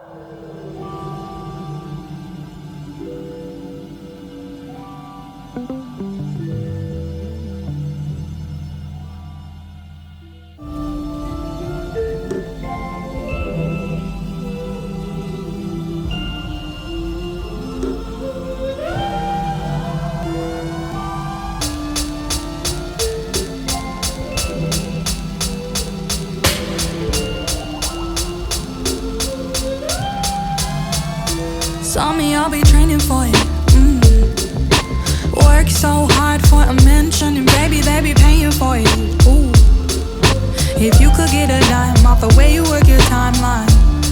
Saw me, I'll be training for it. Work so hard for a mention, and baby, they be paying for it. Ooh. If you could get a dime off the way you work your timeline.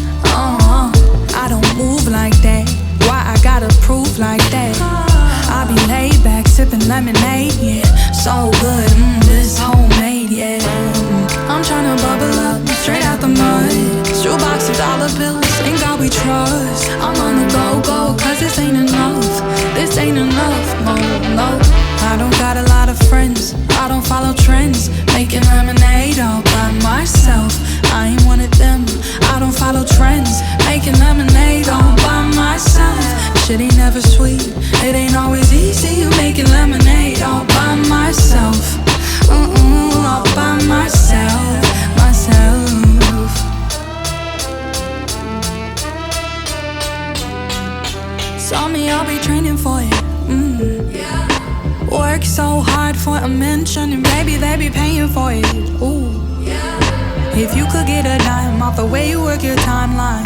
I don't move like that. Why I gotta prove like that? I be laid back, sipping lemonade, yeah. So good, this homemade, yeah. I'm tryna bubble up, straight out the mud. Shoebox of dollar bills, in God we trust. I'm on the go, cause this ain't enough. This ain't enough, no. I don't got a lot of friends, I don't follow trends. Making lemonade all by myself, I ain't one of them. I don't follow trends, making lemonade all by myself. Shit ain't never sweet, it ain't always easy. Making lemonade all by myself. All by myself. Saw me, I'll be training for it. Work so hard for a mention, and baby, they be paying for it. Ooh. If you could get a dime off the way you work your timeline.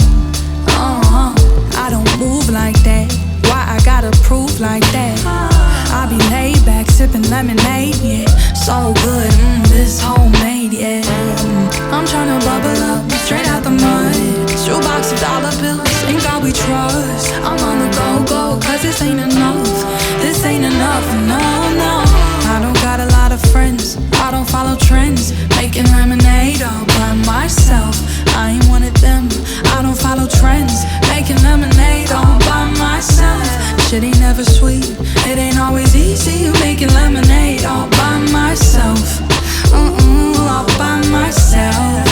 I don't move like that. Why I gotta prove like that? I be laid back, sipping lemonade, yeah. So good, this homemade, yeah. I'm tryna bubble up, straight out the mud. Shoebox of dollar bills, in God we trust. I'm on the go, cause this ain't enough. This ain't enough, no. I don't got a lot of friends, I don't follow trends. Making lemonade all by myself, I ain't one of them. I don't follow trends, making lemonade all by myself. Shit ain't never sweet, it ain't always easy. Making lemonade all by myself. All by myself.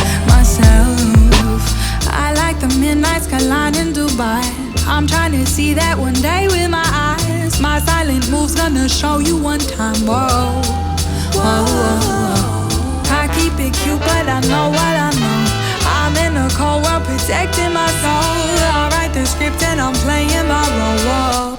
I like the midnight skyline in Dubai. I'm trying to see that one day with my eyes. My silent move's gonna show you one time. Whoa. I keep it cute, but I know what I know. I'm in a cold world, protecting my soul. I write the script and I'm playing my role.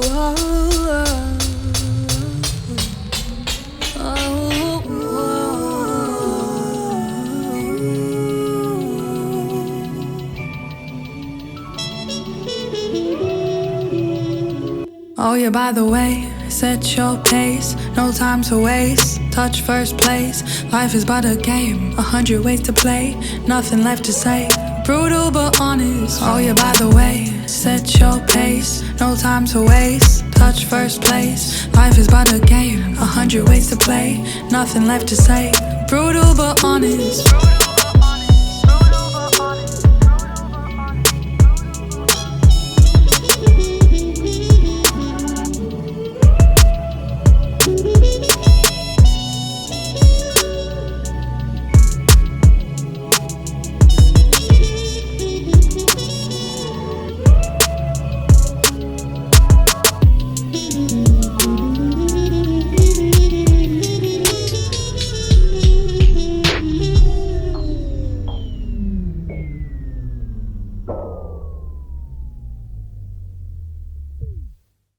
Oh yeah, by the way, set your pace, no time to waste. Touch first place, life is but a game. 100 ways to play, nothing left to say. Brutal but honest. Oh yeah, by the way, set your pace, no time to waste. Touch first place, life is but a game. 100 ways to play, nothing left to say. Brutal but honest.